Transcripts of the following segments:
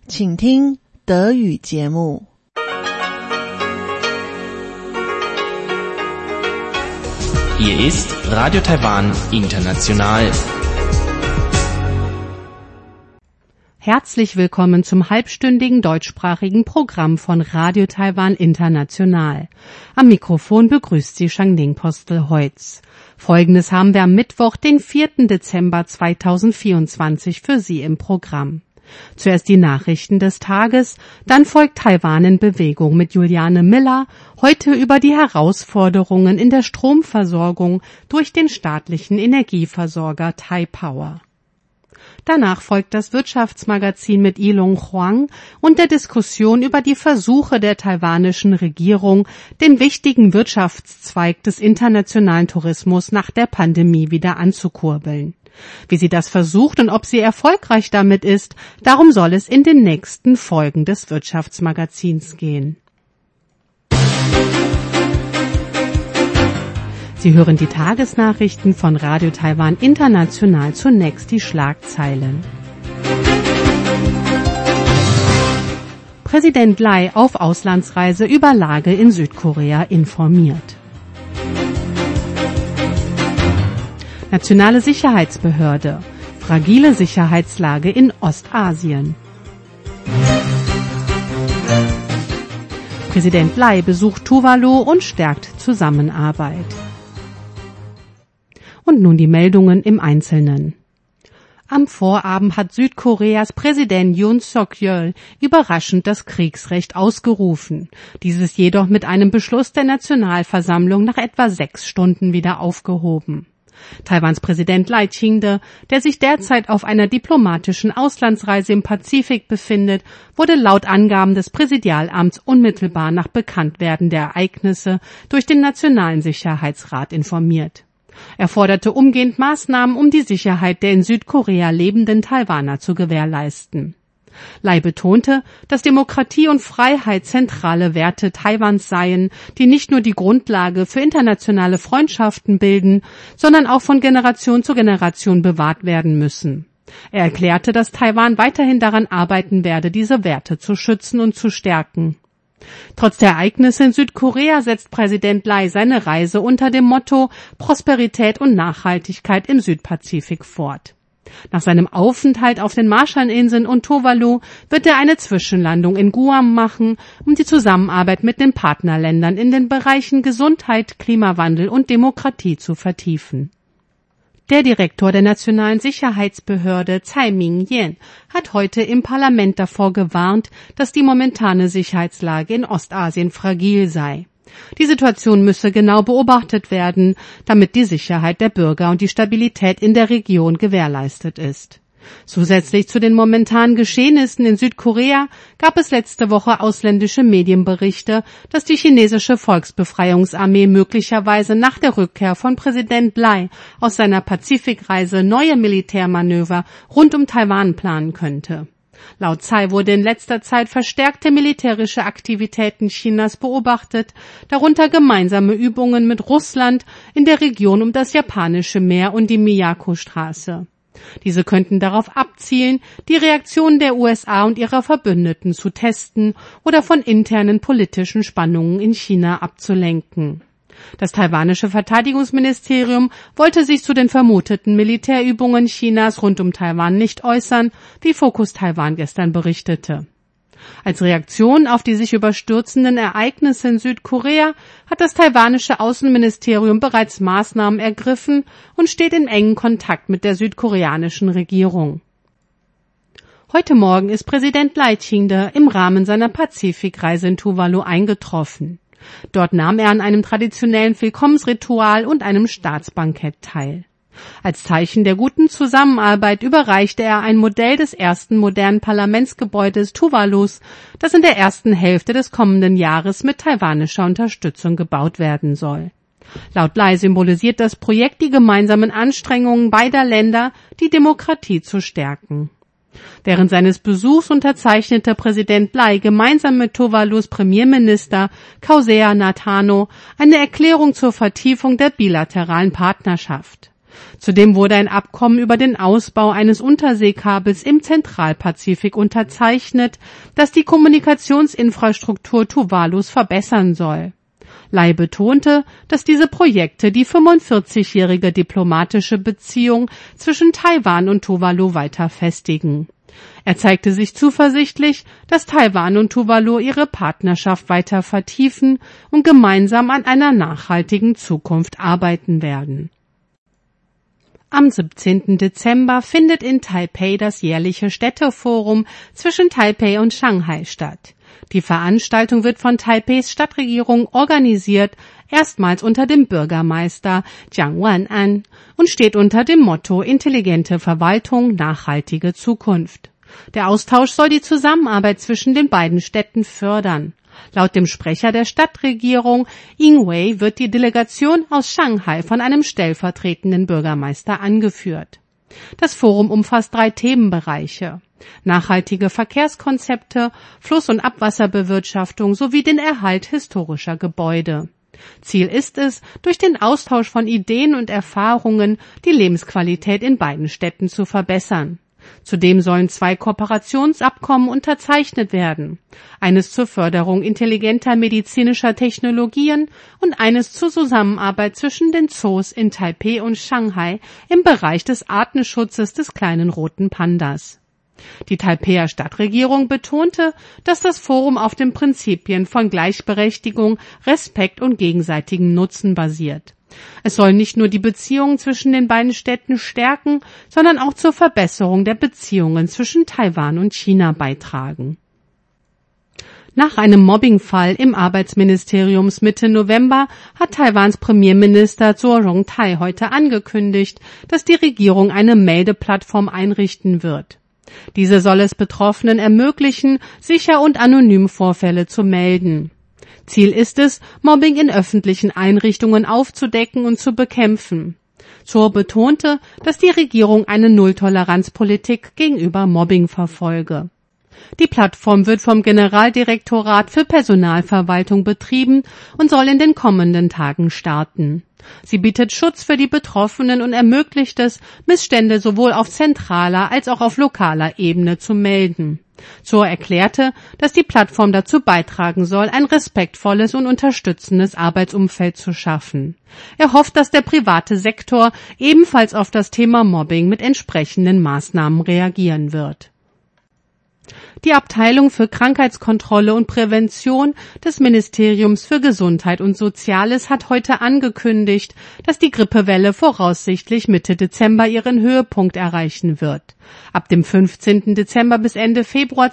请听德语节目。 Hier ist Radio Taiwan International. Herzlich willkommen zum halbstündigen deutschsprachigen Programm von Radio Taiwan International. Am Mikrofon begrüßt Sie Shangning Postel-Heutz. Folgendes haben wir am Mittwoch, den 4. Dezember 2024 für Sie im Programm. Zuerst die Nachrichten des Tages, dann folgt Taiwan in Bewegung mit Juliane Miller, heute über die Herausforderungen in der Stromversorgung durch den staatlichen Energieversorger Taipower. Danach folgt das Wirtschaftsmagazin mit Yilong Huang und der Diskussion über die Versuche der taiwanischen Regierung, den wichtigen Wirtschaftszweig des internationalen Tourismus nach der Pandemie wieder anzukurbeln. Wie sie das versucht und ob sie erfolgreich damit ist, darum soll es in den nächsten Folgen des Wirtschaftsmagazins gehen. Sie hören die Tagesnachrichten von Radio Taiwan International, zunächst die Schlagzeilen. Präsident Lai auf Auslandsreise über Lage in Südkorea informiert. Nationale Sicherheitsbehörde. Fragile Sicherheitslage in Ostasien. Präsident Lai besucht Tuvalu und stärkt Zusammenarbeit. Und nun die Meldungen im Einzelnen. Am Vorabend hat Südkoreas Präsident Yoon Suk-yeol überraschend das Kriegsrecht ausgerufen, dieses jedoch mit einem Beschluss der Nationalversammlung nach etwa 6 Stunden wieder aufgehoben. Taiwans Präsident Lai Ching-te, der sich derzeit auf einer diplomatischen Auslandsreise im Pazifik befindet, wurde laut Angaben des Präsidialamts unmittelbar nach Bekanntwerden der Ereignisse durch den Nationalen Sicherheitsrat informiert. Er forderte umgehend Maßnahmen, um die Sicherheit der in Südkorea lebenden Taiwaner zu gewährleisten. Lai betonte, dass Demokratie und Freiheit zentrale Werte Taiwans seien, die nicht nur die Grundlage für internationale Freundschaften bilden, sondern auch von Generation zu Generation bewahrt werden müssen. Er erklärte, dass Taiwan weiterhin daran arbeiten werde, diese Werte zu schützen und zu stärken. Trotz der Ereignisse in Südkorea setzt Präsident Lai seine Reise unter dem Motto Prosperität und Nachhaltigkeit im Südpazifik fort. Nach seinem Aufenthalt auf den Marshallinseln und Tuvalu wird er eine Zwischenlandung in Guam machen, um die Zusammenarbeit mit den Partnerländern in den Bereichen Gesundheit, Klimawandel und Demokratie zu vertiefen. Der Direktor der Nationalen Sicherheitsbehörde, Tsai Ming-yen, hat heute im Parlament davor gewarnt, dass die momentane Sicherheitslage in Ostasien fragil sei. Die Situation müsse genau beobachtet werden, damit die Sicherheit der Bürger und die Stabilität in der Region gewährleistet ist. Zusätzlich zu den momentanen Geschehnissen in Südkorea gab es letzte Woche ausländische Medienberichte, dass die chinesische Volksbefreiungsarmee möglicherweise nach der Rückkehr von Präsident Lai aus seiner Pazifikreise neue Militärmanöver rund um Taiwan planen könnte. Laut Tsai wurde in letzter Zeit verstärkte militärische Aktivitäten Chinas beobachtet, darunter gemeinsame Übungen mit Russland in der Region um das Japanische Meer und die Miyako-Straße. Diese könnten darauf abzielen, die Reaktionen der USA und ihrer Verbündeten zu testen oder von internen politischen Spannungen in China abzulenken. Das taiwanische Verteidigungsministerium wollte sich zu den vermuteten Militärübungen Chinas rund um Taiwan nicht äußern, wie Focus Taiwan gestern berichtete. Als Reaktion auf die sich überstürzenden Ereignisse in Südkorea hat das taiwanische Außenministerium bereits Maßnahmen ergriffen und steht in engem Kontakt mit der südkoreanischen Regierung. Heute Morgen ist Präsident Lai Ching-te im Rahmen seiner Pazifikreise in Tuvalu eingetroffen. Dort nahm er an einem traditionellen Willkommensritual und einem Staatsbankett teil. Als Zeichen der guten Zusammenarbeit überreichte er ein Modell des ersten modernen Parlamentsgebäudes Tuvalus, das in der ersten Hälfte des kommenden Jahres mit taiwanischer Unterstützung gebaut werden soll. Laut Lai symbolisiert das Projekt die gemeinsamen Anstrengungen beider Länder, die Demokratie zu stärken. Während seines Besuchs unterzeichnete Präsident Lai gemeinsam mit Tuvalus Premierminister Kausea Natano eine Erklärung zur Vertiefung der bilateralen Partnerschaft. Zudem wurde ein Abkommen über den Ausbau eines Unterseekabels im Zentralpazifik unterzeichnet, das die Kommunikationsinfrastruktur Tuvalus verbessern soll. Lai betonte, dass diese Projekte die 45-jährige diplomatische Beziehung zwischen Taiwan und Tuvalu weiter festigen. Er zeigte sich zuversichtlich, dass Taiwan und Tuvalu ihre Partnerschaft weiter vertiefen und gemeinsam an einer nachhaltigen Zukunft arbeiten werden. Am 17. Dezember findet in Taipei das jährliche Städteforum zwischen Taipei und Shanghai statt. Die Veranstaltung wird von Taipeis Stadtregierung organisiert, erstmals unter dem Bürgermeister Jiang Wan'an und steht unter dem Motto Intelligente Verwaltung, nachhaltige Zukunft. Der Austausch soll die Zusammenarbeit zwischen den beiden Städten fördern. Laut dem Sprecher der Stadtregierung, Ying Wei, wird die Delegation aus Shanghai von einem stellvertretenden Bürgermeister angeführt. Das Forum umfasst 3 Themenbereiche: nachhaltige Verkehrskonzepte, Fluss- und Abwasserbewirtschaftung sowie den Erhalt historischer Gebäude. Ziel ist es, durch den Austausch von Ideen und Erfahrungen die Lebensqualität in beiden Städten zu verbessern. Zudem sollen 2 Kooperationsabkommen unterzeichnet werden, eines zur Förderung intelligenter medizinischer Technologien und eines zur Zusammenarbeit zwischen den Zoos in Taipei und Shanghai im Bereich des Artenschutzes des kleinen roten Pandas. Die Taipeier Stadtregierung betonte, dass das Forum auf den Prinzipien von Gleichberechtigung, Respekt und gegenseitigem Nutzen basiert. Es soll nicht nur die Beziehungen zwischen den beiden Städten stärken, sondern auch zur Verbesserung der Beziehungen zwischen Taiwan und China beitragen. Nach einem Mobbingfall im Arbeitsministerium Mitte November hat Taiwans Premierminister Zhuo Rongtai heute angekündigt, dass die Regierung eine Meldeplattform einrichten wird. Diese soll es Betroffenen ermöglichen, sicher und anonym Vorfälle zu melden. Ziel ist es, Mobbing in öffentlichen Einrichtungen aufzudecken und zu bekämpfen. Zhuo betonte, dass die Regierung eine Nulltoleranzpolitik gegenüber Mobbing verfolge. Die Plattform wird vom Generaldirektorat für Personalverwaltung betrieben und soll in den kommenden Tagen starten. Sie bietet Schutz für die Betroffenen und ermöglicht es, Missstände sowohl auf zentraler als auch auf lokaler Ebene zu melden. Zhuo erklärte, dass die Plattform dazu beitragen soll, ein respektvolles und unterstützendes Arbeitsumfeld zu schaffen. Er hofft, dass der private Sektor ebenfalls auf das Thema Mobbing mit entsprechenden Maßnahmen reagieren wird. Die Abteilung für Krankheitskontrolle und Prävention des Ministeriums für Gesundheit und Soziales hat heute angekündigt, dass die Grippewelle voraussichtlich Mitte Dezember ihren Höhepunkt erreichen wird. Ab dem 15. Dezember bis Ende Februar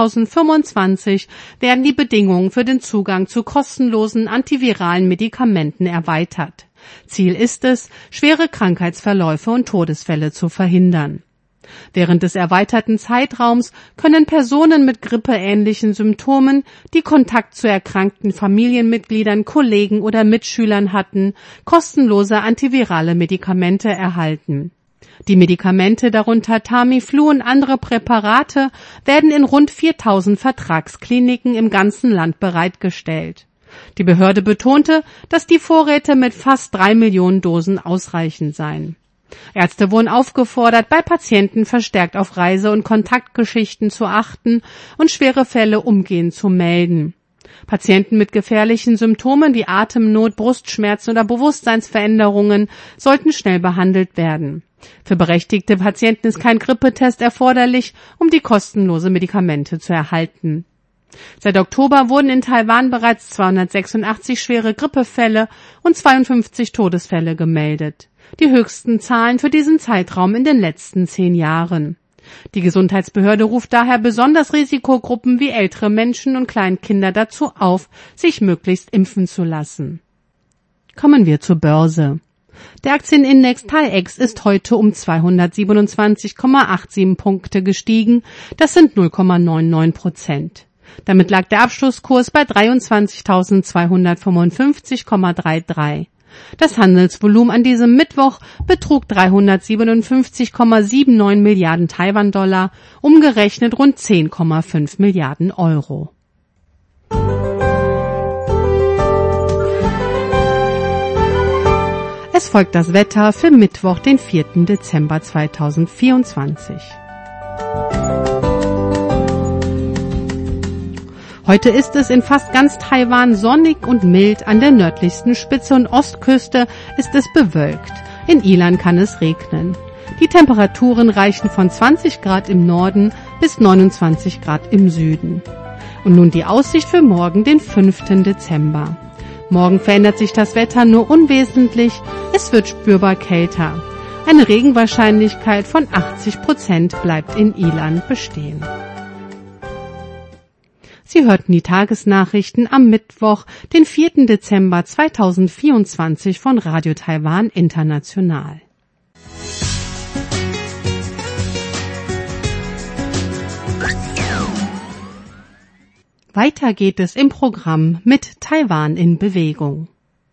2025 werden die Bedingungen für den Zugang zu kostenlosen antiviralen Medikamenten erweitert. Ziel ist es, schwere Krankheitsverläufe und Todesfälle zu verhindern. Während des erweiterten Zeitraums können Personen mit grippeähnlichen Symptomen, die Kontakt zu erkrankten Familienmitgliedern, Kollegen oder Mitschülern hatten, kostenlose antivirale Medikamente erhalten. Die Medikamente, darunter Tamiflu und andere Präparate, werden in rund 4000 Vertragskliniken im ganzen Land bereitgestellt. Die Behörde betonte, dass die Vorräte mit fast 3 Millionen Dosen ausreichend seien. Ärzte wurden aufgefordert, bei Patienten verstärkt auf Reise- und Kontaktgeschichten zu achten und schwere Fälle umgehend zu melden. Patienten mit gefährlichen Symptomen wie Atemnot, Brustschmerzen oder Bewusstseinsveränderungen sollten schnell behandelt werden. Für berechtigte Patienten ist kein Grippetest erforderlich, um die kostenlose Medikamente zu erhalten. Seit Oktober wurden in Taiwan bereits 286 schwere Grippefälle und 52 Todesfälle gemeldet. Die höchsten Zahlen für diesen Zeitraum in den letzten 10 Jahren. Die Gesundheitsbehörde ruft daher besonders Risikogruppen wie ältere Menschen und Kleinkinder dazu auf, sich möglichst impfen zu lassen. Kommen wir zur Börse. Der Aktienindex TAIEX ist heute um 227,87 Punkte gestiegen, das sind 0,99%. Damit lag der Abschlusskurs bei 23.255,33. Das Handelsvolumen an diesem Mittwoch betrug 357,79 Milliarden Taiwan-Dollar, umgerechnet rund 10,5 Milliarden Euro. Es Es folgt das Wetter für Mittwoch, den 4. Dezember 2024. Heute ist es in fast ganz Taiwan sonnig und mild, an der nördlichsten Spitze und Ostküste ist es bewölkt. In Ilan kann es regnen. Die Temperaturen reichen von 20 Grad im Norden bis 29 Grad im Süden. Und nun die Aussicht für morgen, den 5. Dezember. Morgen verändert sich das Wetter nur unwesentlich, es wird spürbar kälter. Eine Regenwahrscheinlichkeit von 80% bleibt in Ilan bestehen. Sie hörten die Tagesnachrichten am Mittwoch, den 4. Dezember 2024 von Radio Taiwan International. Weiter geht es im Programm mit Taiwan in Bewegung.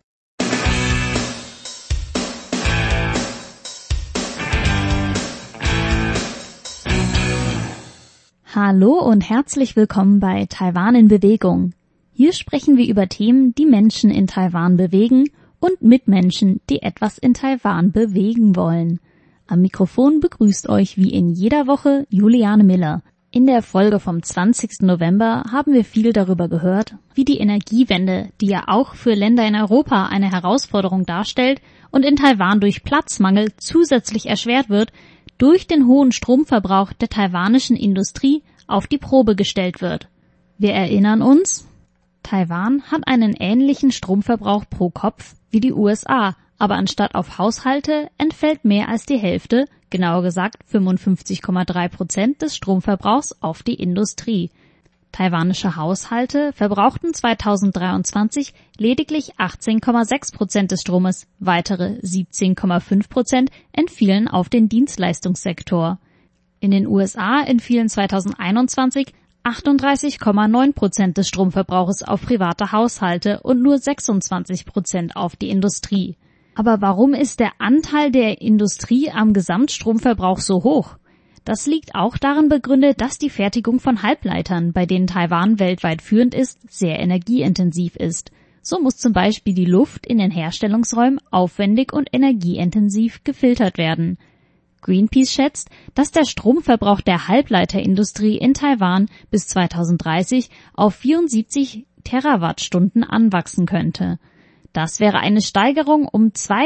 Hallo und herzlich willkommen bei Taiwan in Bewegung. Hier sprechen wir über Themen, die Menschen in Taiwan bewegen und mit Menschen, die etwas in Taiwan bewegen wollen. Am Mikrofon begrüßt euch wie in jeder Woche Juliane Miller. In der Folge vom 20. November haben wir viel darüber gehört, wie die Energiewende, die ja auch für Länder in Europa eine Herausforderung darstellt und in Taiwan durch Platzmangel zusätzlich erschwert wird, durch den hohen Stromverbrauch der taiwanischen Industrie auf die Probe gestellt wird. Wir erinnern uns, Taiwan hat einen ähnlichen Stromverbrauch pro Kopf wie die USA, aber anstatt auf Haushalte entfällt mehr als die Hälfte, genauer gesagt 55,3% des Stromverbrauchs auf die Industrie. Taiwanische Haushalte verbrauchten 2023 lediglich 18,6% des Stromes, weitere 17,5% entfielen auf den Dienstleistungssektor. In den USA entfielen 2021 38,9% des Stromverbrauches auf private Haushalte und nur 26% auf die Industrie. Aber warum ist der Anteil der Industrie am Gesamtstromverbrauch so hoch? Das liegt auch darin begründet, dass die Fertigung von Halbleitern, bei denen Taiwan weltweit führend ist, sehr energieintensiv ist. So muss zum Beispiel die Luft in den Herstellungsräumen aufwendig und energieintensiv gefiltert werden. Greenpeace schätzt, dass der Stromverbrauch der Halbleiterindustrie in Taiwan bis 2030 auf 74 Terawattstunden anwachsen könnte. Das wäre eine Steigerung um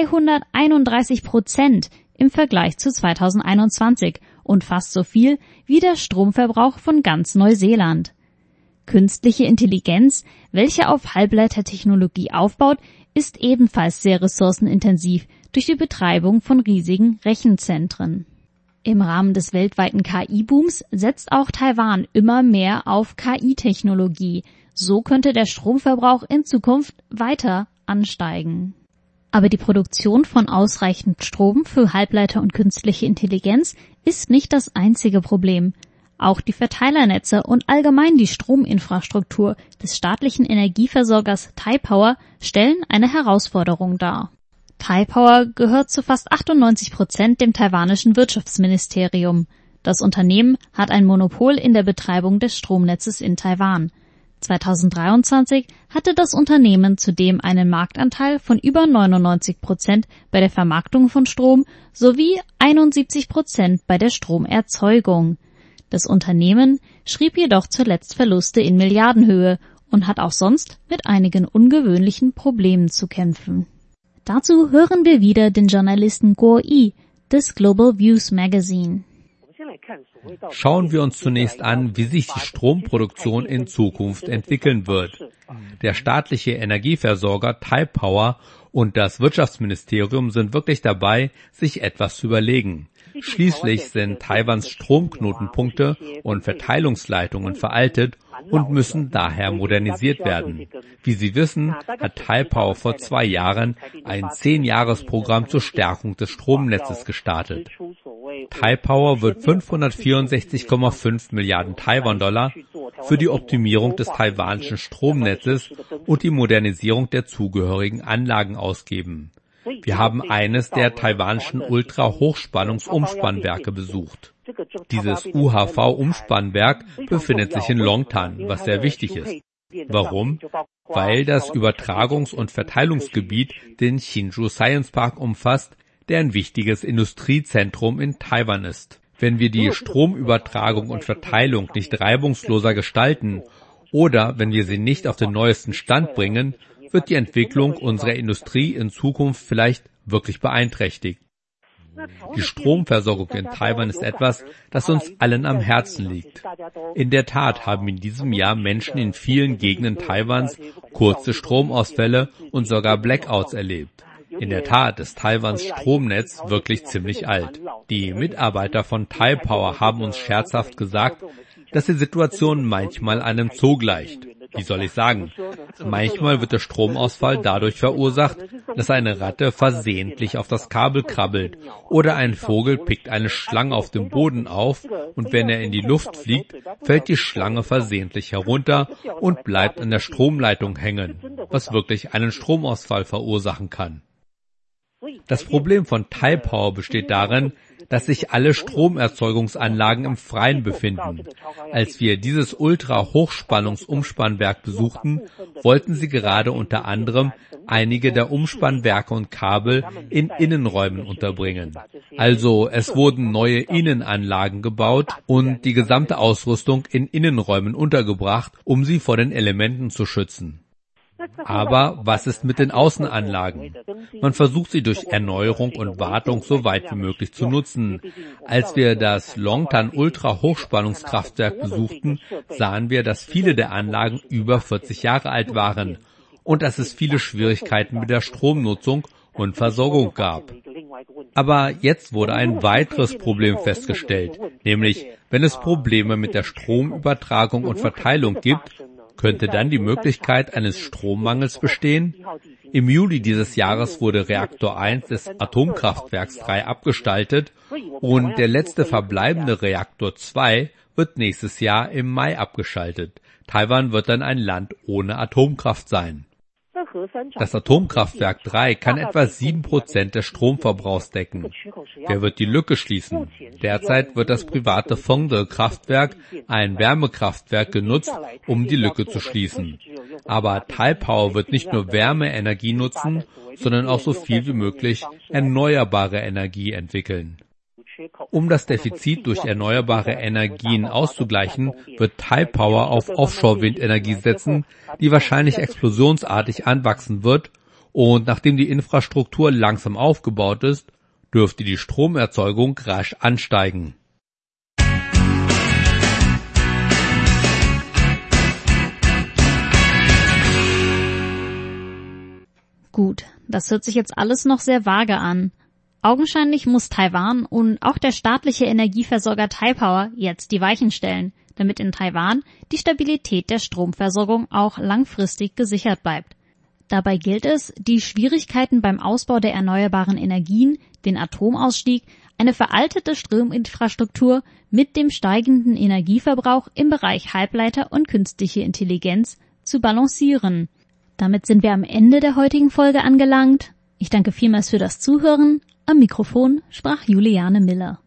231% im Vergleich zu 2021 und fast so viel wie der Stromverbrauch von ganz Neuseeland. Künstliche Intelligenz, welche auf Halbleitertechnologie aufbaut, ist ebenfalls sehr ressourcenintensiv durch die Betreibung von riesigen Rechenzentren. Im Rahmen des weltweiten KI-Booms setzt auch Taiwan immer mehr auf KI-Technologie. So könnte der Stromverbrauch in Zukunft weiter ansteigen. Aber die Produktion von ausreichend Strom für Halbleiter und künstliche Intelligenz ist nicht das einzige Problem. Auch die Verteilernetze und allgemein die Strominfrastruktur des staatlichen Energieversorgers Taipower stellen eine Herausforderung dar. Taipower gehört zu fast 98% dem taiwanischen Wirtschaftsministerium. Das Unternehmen hat ein Monopol in der Betreibung des Stromnetzes in Taiwan. 2023 hatte das Unternehmen zudem einen Marktanteil von über 99% bei der Vermarktung von Strom sowie 71% bei der Stromerzeugung. Das Unternehmen schrieb jedoch zuletzt Verluste in Milliardenhöhe und hat auch sonst mit einigen ungewöhnlichen Problemen zu kämpfen. Dazu hören wir wieder den Journalisten Guo Yi des Global Views Magazine. Schauen wir uns zunächst an, wie sich die Stromproduktion in Zukunft entwickeln wird. Der staatliche Energieversorger Taipower und das Wirtschaftsministerium sind wirklich dabei, sich etwas zu überlegen. Schließlich sind Taiwans Stromknotenpunkte und Verteilungsleitungen veraltet und müssen daher modernisiert werden. Wie Sie wissen, hat Taipower vor 2 Jahren ein 10-Jahres-Programm zur Stärkung des Stromnetzes gestartet. Taipower wird 564,5 Milliarden Taiwan-Dollar für die Optimierung des taiwanischen Stromnetzes und die Modernisierung der zugehörigen Anlagen ausgeben. Wir haben eines der taiwanischen Ultra-Hochspannungs-Umspannwerke besucht. Dieses UHV-Umspannwerk befindet sich in Longtan, was sehr wichtig ist. Warum? Weil das Übertragungs- und Verteilungsgebiet den Hsinchu Science Park umfasst, der ein wichtiges Industriezentrum in Taiwan ist. Wenn wir die Stromübertragung und Verteilung nicht reibungsloser gestalten oder wenn wir sie nicht auf den neuesten Stand bringen, wird die Entwicklung unserer Industrie in Zukunft vielleicht wirklich beeinträchtigt. Die Stromversorgung in Taiwan ist etwas, das uns allen am Herzen liegt. In der Tat haben in diesem Jahr Menschen in vielen Gegenden Taiwans kurze Stromausfälle und sogar Blackouts erlebt. In der Tat ist Taiwans Stromnetz wirklich ziemlich alt. Die Mitarbeiter von Taipower haben uns scherzhaft gesagt, dass die Situation manchmal einem Zoo gleicht. Wie soll ich sagen? Manchmal wird der Stromausfall dadurch verursacht, dass eine Ratte versehentlich auf das Kabel krabbelt oder ein Vogel pickt eine Schlange auf dem Boden auf und wenn er in die Luft fliegt, fällt die Schlange versehentlich herunter und bleibt an der Stromleitung hängen, was wirklich einen Stromausfall verursachen kann. Das Problem von Taipower besteht darin, dass sich alle Stromerzeugungsanlagen im Freien befinden. Als wir dieses Ultra-Hochspannungsumspannwerk besuchten, wollten sie gerade unter anderem einige der Umspannwerke und Kabel in Innenräumen unterbringen. Also es wurden neue Innenanlagen gebaut und die gesamte Ausrüstung in Innenräumen untergebracht, um sie vor den Elementen zu schützen. Aber was ist mit den Außenanlagen? Man versucht sie durch Erneuerung und Wartung so weit wie möglich zu nutzen. Als wir das Longtan Ultra-Hochspannungskraftwerk besuchten, sahen wir, dass viele der Anlagen über 40 Jahre alt waren und dass es viele Schwierigkeiten mit der Stromnutzung und Versorgung gab. Aber jetzt wurde ein weiteres Problem festgestellt, nämlich wenn es Probleme mit der Stromübertragung und Verteilung gibt, könnte dann die Möglichkeit eines Strommangels bestehen? Im Juli dieses Jahres wurde Reaktor 1 des Atomkraftwerks 3 abgestaltet und der letzte verbleibende Reaktor 2 wird nächstes Jahr im Mai abgeschaltet. Taiwan wird dann ein Land ohne Atomkraft sein. Das Atomkraftwerk 3 kann etwa 7% des Stromverbrauchs decken. Wer wird die Lücke schließen? Derzeit wird das private Fengde-Kraftwerk, ein Wärmekraftwerk, genutzt, um die Lücke zu schließen. Aber Taipower wird nicht nur Wärmeenergie nutzen, sondern auch so viel wie möglich erneuerbare Energie entwickeln. Um das Defizit durch erneuerbare Energien auszugleichen, wird Taipower auf Offshore-Windenergie setzen, die wahrscheinlich explosionsartig anwachsen wird, und nachdem die Infrastruktur langsam aufgebaut ist, dürfte die Stromerzeugung rasch ansteigen. Gut, das hört sich jetzt alles noch sehr vage an. Augenscheinlich muss Taiwan und auch der staatliche Energieversorger Taipower jetzt die Weichen stellen, damit in Taiwan die Stabilität der Stromversorgung auch langfristig gesichert bleibt. Dabei gilt es, die Schwierigkeiten beim Ausbau der erneuerbaren Energien, den Atomausstieg, eine veraltete Strominfrastruktur mit dem steigenden Energieverbrauch im Bereich Halbleiter und künstliche Intelligenz zu balancieren. Damit sind wir am Ende der heutigen Folge angelangt. Ich danke vielmals für das Zuhören. Am Mikrofon sprach Juliane Miller.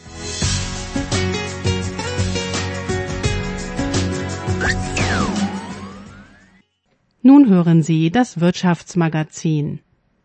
Nun hören Sie das Wirtschaftsmagazin.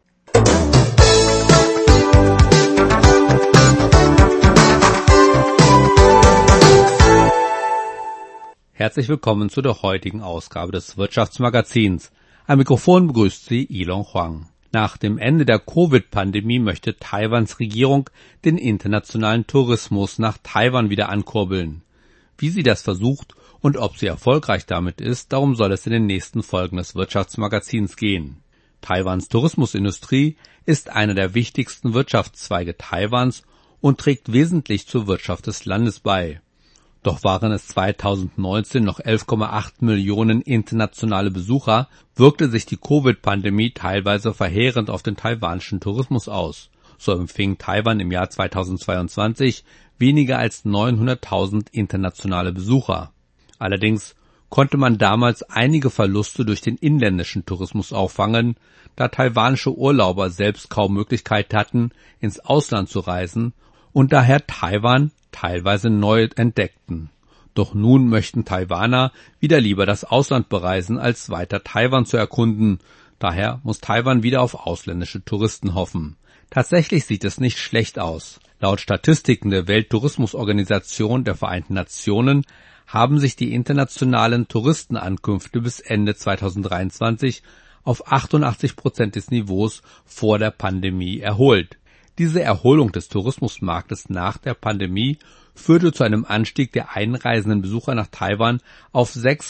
Herzlich willkommen zu der heutigen Ausgabe des Wirtschaftsmagazins. Am Mikrofon begrüßt Sie Yilong Huang. Nach dem Ende der Covid-Pandemie möchte Taiwans Regierung den internationalen Tourismus nach Taiwan wieder ankurbeln. Wie sie das versucht und ob sie erfolgreich damit ist, darum soll es in den nächsten Folgen des Wirtschaftsmagazins gehen. Taiwans Tourismusindustrie ist einer der wichtigsten Wirtschaftszweige Taiwans und trägt wesentlich zur Wirtschaft des Landes bei. Doch waren es 2019 noch 11,8 Millionen internationale Besucher, wirkte sich die Covid-Pandemie teilweise verheerend auf den taiwanischen Tourismus aus. So empfing Taiwan im Jahr 2022 weniger als 900.000 internationale Besucher. Allerdings konnte man damals einige Verluste durch den inländischen Tourismus auffangen, da taiwanische Urlauber selbst kaum Möglichkeit hatten, ins Ausland zu reisen und daher Taiwan teilweise neu entdeckten. Doch nun möchten Taiwaner wieder lieber das Ausland bereisen, als weiter Taiwan zu erkunden. Daher muss Taiwan wieder auf ausländische Touristen hoffen. Tatsächlich sieht es nicht schlecht aus. Laut Statistiken der Welttourismusorganisation der Vereinten Nationen haben sich die internationalen Touristenankünfte bis Ende 2023 auf 88% des Niveaus vor der Pandemie erholt. Diese Erholung des Tourismusmarktes nach der Pandemie führte zu einem Anstieg der einreisenden Besucher nach Taiwan auf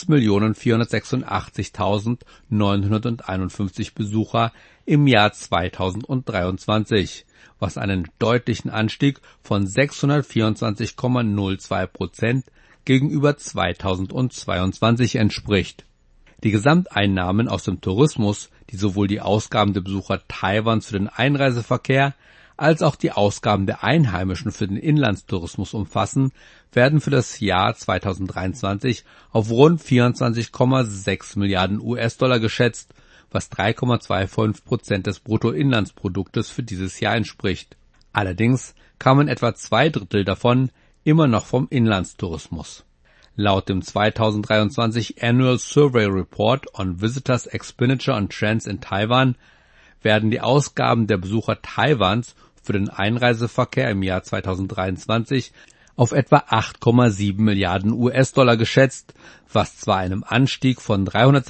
6.486.951 Besucher im Jahr 2023, was einen deutlichen Anstieg von 624,02% gegenüber 2022 entspricht. Die Gesamteinnahmen aus dem Tourismus, die sowohl die Ausgaben der Besucher Taiwans für den Einreiseverkehr als auch die Ausgaben der Einheimischen für den Inlandstourismus umfassen, werden für das Jahr 2023 auf rund 24,6 Milliarden US-Dollar geschätzt, was 3,25% des Bruttoinlandsproduktes für dieses Jahr entspricht. Allerdings kamen etwa 2/3 davon immer noch vom Inlandstourismus. Laut dem 2023 Annual Survey Report on Visitors Expenditure on Trends in Taiwan werden die Ausgaben der Besucher Taiwans für den Einreiseverkehr im Jahr 2023 auf etwa 8,7 Milliarden US-Dollar geschätzt, was zwar einem Anstieg von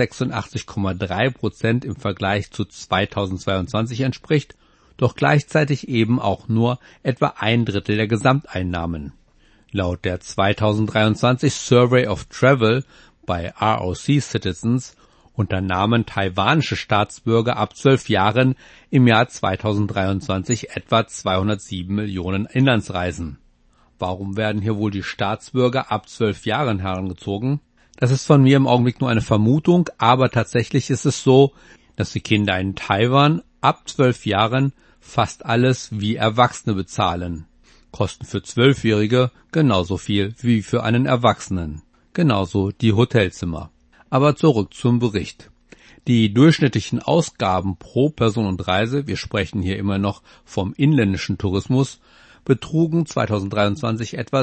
386,3% im Vergleich zu 2022 entspricht, doch gleichzeitig eben auch nur etwa 1/3 der Gesamteinnahmen. Laut der 2023 Survey of Travel bei ROC Citizens unternahmen taiwanische Staatsbürger ab 12 Jahren im Jahr 2023 etwa 207 Millionen Inlandsreisen. Warum werden hier wohl die Staatsbürger ab 12 Jahren herangezogen? Das ist von mir im Augenblick nur eine Vermutung, aber tatsächlich ist es so, dass die Kinder in Taiwan ab 12 Jahren fast alles wie Erwachsene bezahlen. Kosten für 12-Jährige genauso viel wie für einen Erwachsenen. Genauso die Hotelzimmer. Aber zurück zum Bericht. Die durchschnittlichen Ausgaben pro Person und Reise, wir sprechen hier immer noch vom inländischen Tourismus, betrugen 2023 etwa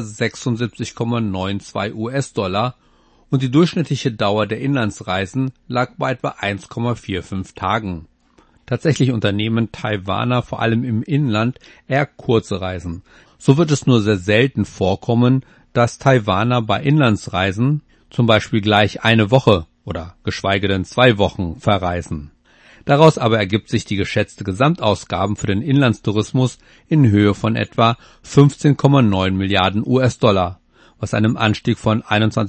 76,92 US-Dollar und die durchschnittliche Dauer der Inlandsreisen lag bei etwa 1,45 Tagen. Tatsächlich unternehmen Taiwaner vor allem im Inland eher kurze Reisen. So wird es nur sehr selten vorkommen, dass Taiwaner bei Inlandsreisen zum Beispiel gleich eine Woche oder geschweige denn 2 Wochen verreisen. Daraus aber ergibt sich die geschätzte Gesamtausgaben für den Inlandstourismus in Höhe von etwa 15,9 Milliarden US-Dollar, was einem Anstieg von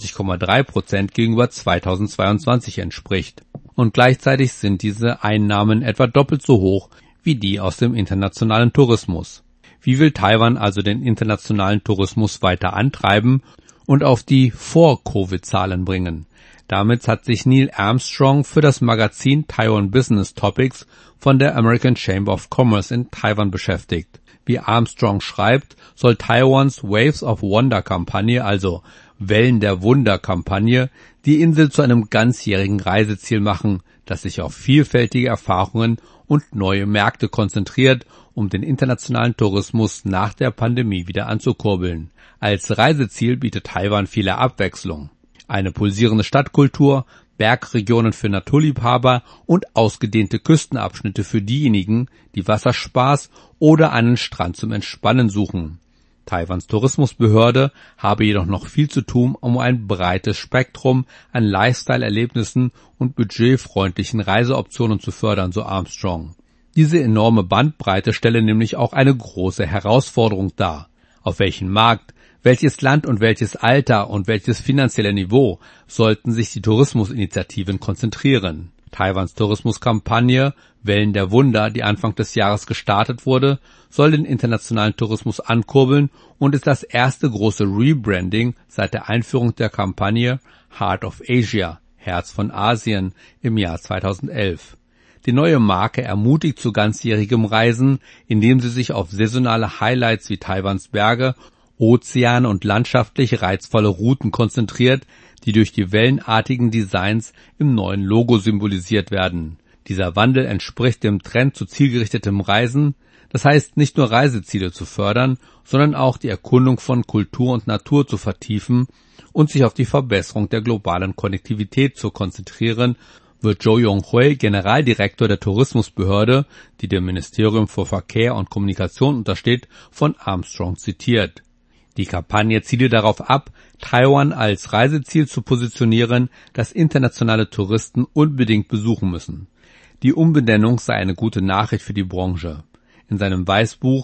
21,3% gegenüber 2022 entspricht. Und gleichzeitig sind diese Einnahmen etwa doppelt so hoch wie die aus dem internationalen Tourismus. Wie will Taiwan also den internationalen Tourismus weiter antreiben und auf die Vor-Covid-Zahlen bringen? Damit hat sich Neil Armstrong für das Magazin Taiwan Business Topics von der American Chamber of Commerce in Taiwan beschäftigt. Wie Armstrong schreibt, soll Taiwans Waves of Wonder Kampagne, also Wellen der Wunder Kampagne, die Insel zu einem ganzjährigen Reiseziel machen, das sich auf vielfältige Erfahrungen und neue Märkte konzentriert, um den internationalen Tourismus nach der Pandemie wieder anzukurbeln. Als Reiseziel bietet Taiwan viele Abwechslung. Eine pulsierende Stadtkultur, Bergregionen für Naturliebhaber und ausgedehnte Küstenabschnitte für diejenigen, die Wasserspaß oder einen Strand zum Entspannen suchen. Taiwans Tourismusbehörde habe jedoch noch viel zu tun, um ein breites Spektrum an Lifestyle-Erlebnissen und budgetfreundlichen Reiseoptionen zu fördern, so Armstrong. Diese enorme Bandbreite stelle nämlich auch eine große Herausforderung dar. Auf welchen Markt, welches Land und welches Alter und welches finanzielle Niveau sollten sich die Tourismusinitiativen konzentrieren? Taiwans Tourismuskampagne Wellen der Wunder, die Anfang des Jahres gestartet wurde, soll den internationalen Tourismus ankurbeln und ist das erste große Rebranding seit der Einführung der Kampagne Heart of Asia, Herz von Asien, im Jahr 2011. Die neue Marke ermutigt zu ganzjährigem Reisen, indem sie sich auf saisonale Highlights wie Taiwans Berge, Ozeane und landschaftlich reizvolle Routen konzentriert, die durch die wellenartigen Designs im neuen Logo symbolisiert werden. Dieser Wandel entspricht dem Trend zu zielgerichtetem Reisen, Das heißt, nicht nur Reiseziele zu fördern, sondern auch die Erkundung von Kultur und Natur zu vertiefen und sich auf die Verbesserung der globalen Konnektivität zu konzentrieren, wird Zhou Yonghui, Generaldirektor der Tourismusbehörde, die dem Ministerium für Verkehr und Kommunikation untersteht, von Armstrong zitiert. Die Kampagne ziele darauf ab, Taiwan als Reiseziel zu positionieren, das internationale Touristen unbedingt besuchen müssen. Die Umbenennung sei eine gute Nachricht für die Branche. In seinem Weißbuch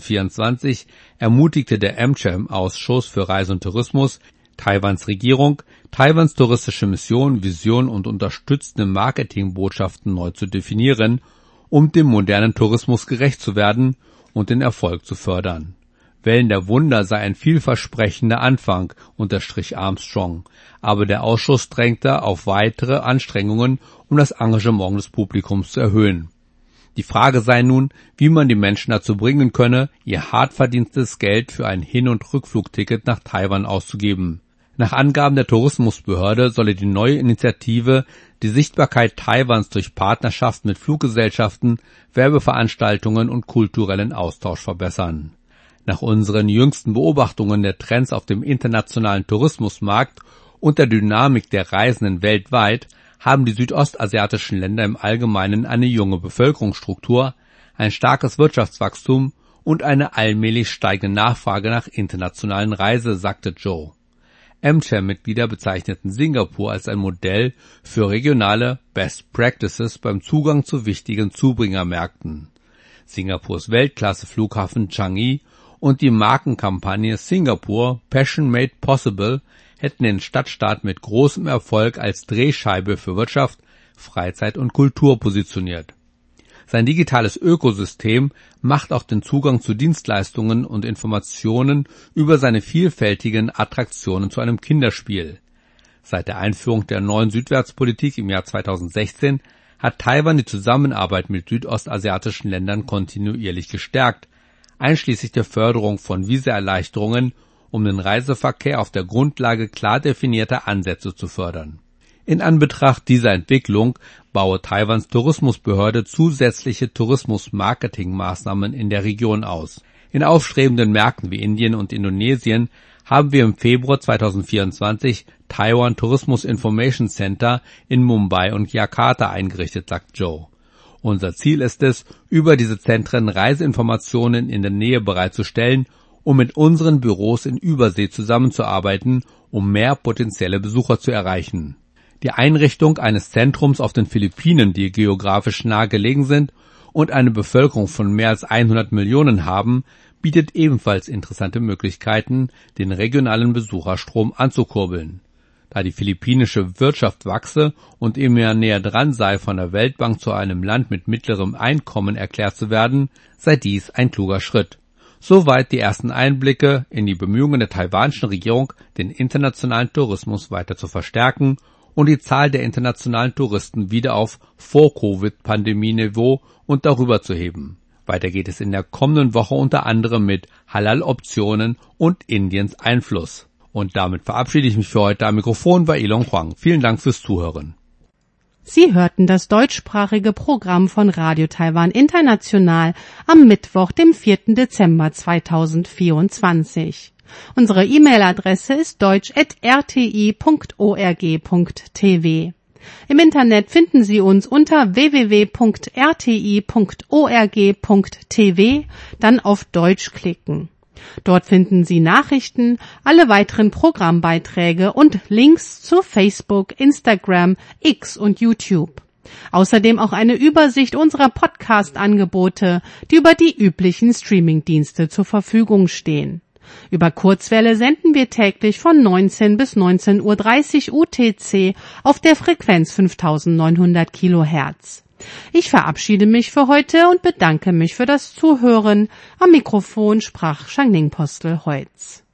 2024 ermutigte der AmCham-Ausschuss für Reise und Tourismus Taiwans Regierung, Taiwans touristische Mission, Vision und unterstützende Marketingbotschaften neu zu definieren, um dem modernen Tourismus gerecht zu werden und den Erfolg zu fördern. Wellen der Wunder sei ein vielversprechender Anfang, unterstrich Armstrong, aber der Ausschuss drängte auf weitere Anstrengungen, um das Engagement des Publikums zu erhöhen. Die Frage sei nun, wie man die Menschen dazu bringen könne, ihr hart verdientes Geld für ein Hin- und Rückflugticket nach Taiwan auszugeben. Nach Angaben der Tourismusbehörde solle die neue Initiative die Sichtbarkeit Taiwans durch Partnerschaft mit Fluggesellschaften, Werbeveranstaltungen und kulturellen Austausch verbessern. Nach unseren jüngsten Beobachtungen der Trends auf dem internationalen Tourismusmarkt und der Dynamik der Reisenden weltweit haben die südostasiatischen Länder im Allgemeinen eine junge Bevölkerungsstruktur, ein starkes Wirtschaftswachstum und eine allmählich steigende Nachfrage nach internationalen Reisen, sagte Zhou. AmCham-Mitglieder bezeichneten Singapur als ein Modell für regionale Best Practices beim Zugang zu wichtigen Zubringermärkten. Singapurs Weltklasse-Flughafen Changi und die Markenkampagne Singapore Passion Made Possible hätten den Stadtstaat mit großem Erfolg als Drehscheibe für Wirtschaft, Freizeit und Kultur positioniert. Sein digitales Ökosystem macht auch den Zugang zu Dienstleistungen und Informationen über seine vielfältigen Attraktionen zu einem Kinderspiel. Seit der Einführung der neuen Südwärtspolitik im Jahr 2016 hat Taiwan die Zusammenarbeit mit südostasiatischen Ländern kontinuierlich gestärkt, einschließlich der Förderung von Visaerleichterungen, um den Reiseverkehr auf der Grundlage klar definierter Ansätze zu fördern. In Anbetracht dieser Entwicklung baue Taiwans Tourismusbehörde zusätzliche Tourismus-Marketing-Maßnahmen in der Region aus. In aufstrebenden Märkten wie Indien und Indonesien haben wir im Februar 2024 Taiwan Tourismus Information Center in Mumbai und Jakarta eingerichtet, sagt Zhou. Unser Ziel ist es, über diese Zentren Reiseinformationen in der Nähe bereitzustellen, um mit unseren Büros in Übersee zusammenzuarbeiten, um mehr potenzielle Besucher zu erreichen. Die Einrichtung eines Zentrums auf den Philippinen, die geografisch nahe gelegen sind und eine Bevölkerung von mehr als 100 Millionen haben, bietet ebenfalls interessante Möglichkeiten, den regionalen Besucherstrom anzukurbeln. Da die philippinische Wirtschaft wachse und immer näher dran sei, von der Weltbank zu einem Land mit mittlerem Einkommen erklärt zu werden, sei dies ein kluger Schritt. Soweit die ersten Einblicke in die Bemühungen der taiwanischen Regierung, den internationalen Tourismus weiter zu verstärken und die Zahl der internationalen Touristen wieder auf Vor-Covid-Pandemie-Niveau und darüber zu heben. Weiter geht es in der kommenden Woche unter anderem mit Halal-Optionen und Indiens Einfluss. Und damit verabschiede ich mich für heute. Am Mikrofon war Elon Huang. Vielen Dank fürs Zuhören. Sie hörten das deutschsprachige Programm von Radio Taiwan International am Mittwoch, dem 4. Dezember 2024. Unsere E-Mail-Adresse ist deutsch@rti.org.tv. Im Internet finden Sie uns unter www.rti.org.tv, dann auf Deutsch klicken. Dort finden Sie Nachrichten, alle weiteren Programmbeiträge und Links zu Facebook, Instagram, X und YouTube. Außerdem auch eine Übersicht unserer Podcast-Angebote, die über die üblichen Streaming-Dienste zur Verfügung stehen. Über Kurzwelle senden wir täglich von 19 bis 19:30 Uhr UTC auf der Frequenz 5900 Kilohertz. Ich verabschiede mich für heute und bedanke mich für das Zuhören. Am Mikrofon sprach Shangning Postel Heutz.